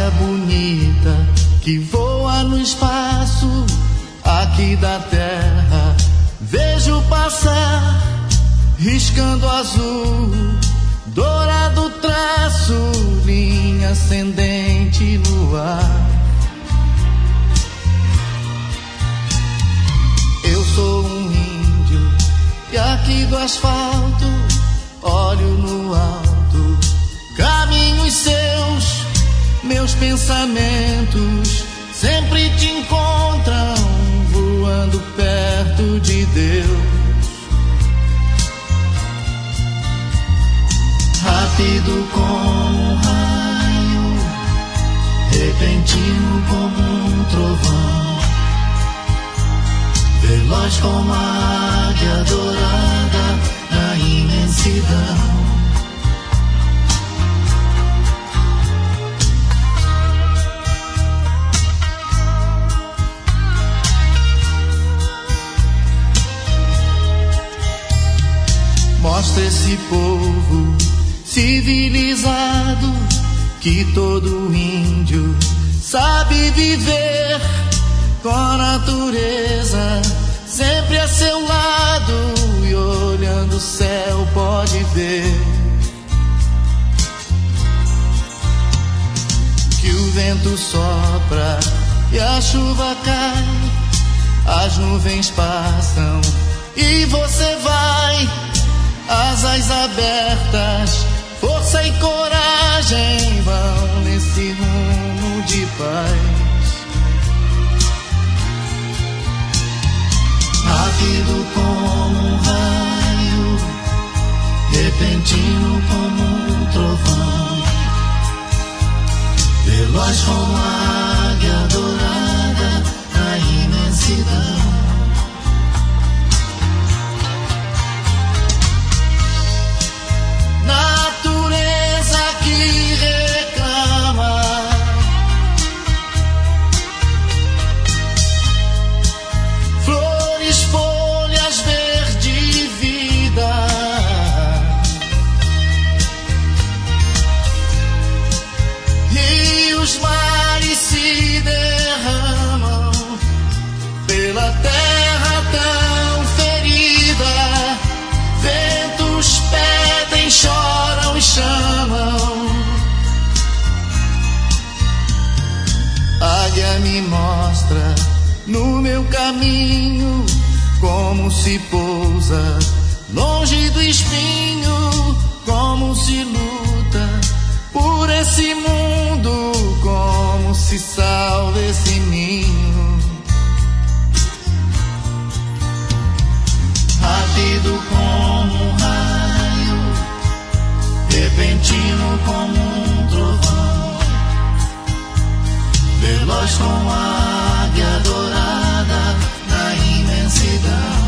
águia bonita que voa no espaço aqui da terra. Vejo passar, riscando azul, dourado traço, linha ascendente no ar. Eu sou um índio e aqui do asfalto olho no alto, caminhos seus, meus pensamentos sempre te encontram voando perto de Deus. Rápido como um raio, repentino como um trovão, veloz como a águia dourada na imensidão. Mostra esse povo civilizado que todo índio sabe viver com a natureza sempre a seu lado, e olhando o céu pode ver que o vento sopra e a chuva cai, as nuvens passam e você vai, asas abertas, força e coragem vão nesse rumo de paz. Rápido como um raio, repentino como um trovão, veloz como a águia dourada na imensidão. Natureza que reclama, flores, folhas, verde, vida, rios, mares se derramam pela terra tão ferida, ventos pedem, choram e chamam. Águia me mostra no meu caminho como se pousa longe do espinho, como se luta por esse mundo, como se salva esse ninho. Rápido como um raio, repentino como um trovão, veloz como a águia dourada na imensidão.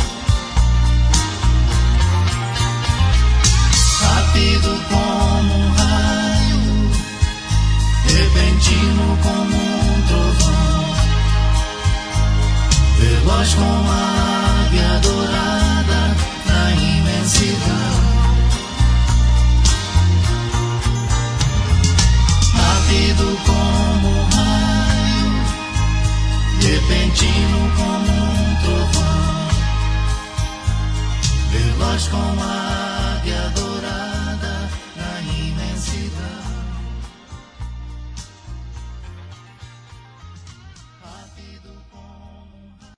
Rápido como um raio, repentino como um trovão, veloz como a águia dourada na imensidão. Rápido como um raio, repentino como um trovão, veloz como a águia dourada.